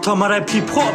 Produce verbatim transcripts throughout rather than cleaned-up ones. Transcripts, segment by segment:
Tamara hip hop.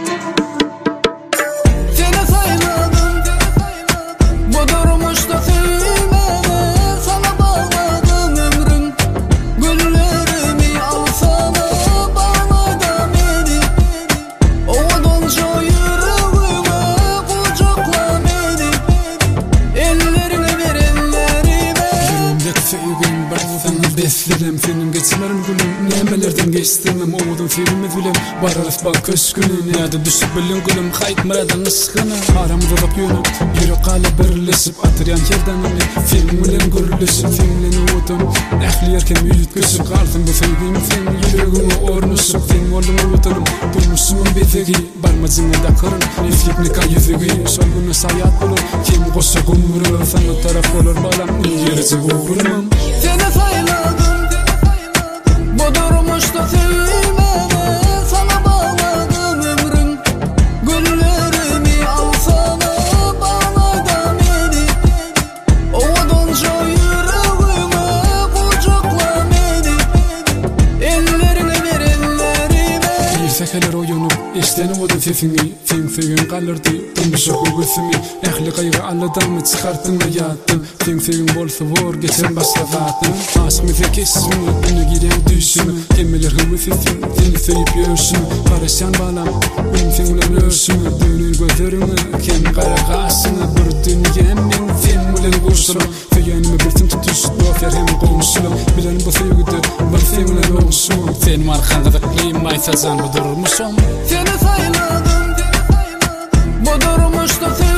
Seni saymadım, bu durmuşta sevmene. Sana bağladım ömrüm, güllerimi alsana. Bağla da beni, o donca yüreğime. Kucakla beni, ellerine ver ellerime. Yüreğimdeki sevgim ben beslerim. Senin geçmerin gülüm, nemelerden geçtim. Umudum filmi film, bararız bak köş günü. Nerede düşüp bilin gülüm, kayıt mıradan ıskını. Aramıza bak yönü, yürü kala birleşip atıryan yerden onu. Film ulen gürleşip, filmleni udum. Ehli yerken müyüt gösüp kaldım bu sevgim. Film yüreğime ornuşup, film oldum utanım. Bulmuşsumun bezegi, barmacına da kırın. Neflik nika yüzegi, solgunu sayat bulur. Kim koşa kumuru, sana taraf olur balam. İngilizce uğurumum. Seni saymadım, bu durmuşta sevmene. Sana bağladım ömrüm, güllerimi alsana. Bağla da beni, o donca yüreğime. Kucakla beni, ellerine ver ellerime. Bir sekeler oyunup, işlenim odu sesini. Sen sevgin kalırdı, tımşık o gözümü. Ehli kaygı alladamı çıkarttın ve yattın. Sen sevgin bolsa vur, geçen başka zaten. Asmıza kesimi, önü giren düşümü. Kemiler hıvı sesim, seni sevip göğsümü. Paraşan bağlam, benim seninle örsümü. Dönür gözlerimi, kem kara kaşını. Bir dünya emin, sen ulen kursulum. Feyenime bilsin tutuş, dofer hem komşulum. Bilen bu sevgide, ben seninle olsum. Senin arkanda bekleyim, ay sazan bu durmuşum. Seni saymadım, bu durmuşta sevmene.